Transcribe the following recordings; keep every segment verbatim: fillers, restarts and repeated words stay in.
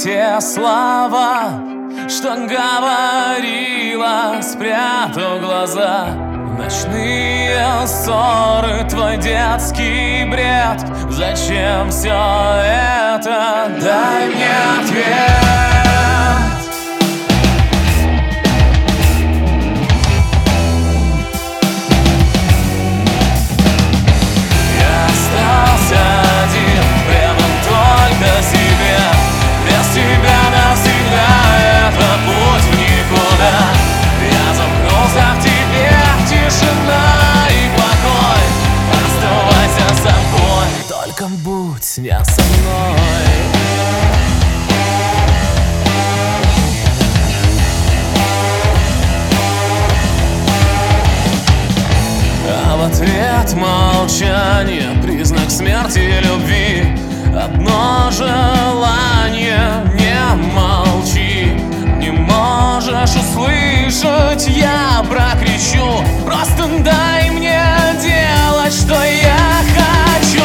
те слова, что говорила, спрятав глаза. Ночные ссоры, твой детский бред. Зачем все это? Дай мне ответ. Я остался один, предан только себе. Без тебя навсегда это путь в никуда. Я замкнулся в тебе, тишина и покой. Оставайся собой, только будь не со мной. А в ответ молчание, признак смерти любви. Одно желание, не молчи. Не можешь услышать, я прокричу. Просто дай мне делать, что я хочу.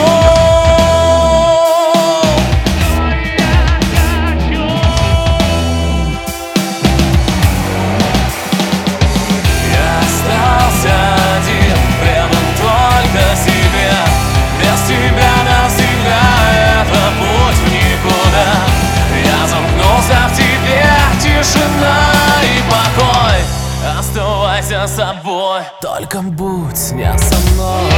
Я остался один, предан только себе. Без тебя навсегда это путь в никуда. Я замкнулся в тебе, тишина и покой. Оставайся собой, только будь не со мной.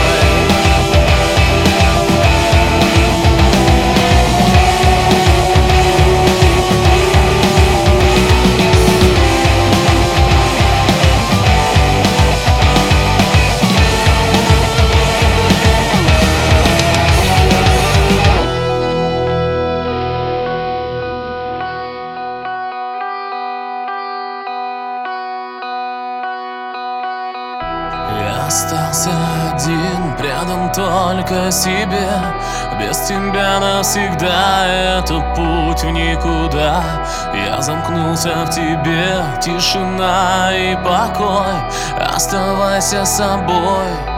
Я остался один, предан только себе. Без тебя навсегда это путь в никуда. Я замкнулся в тебе, тишина и покой. Оставайся собой.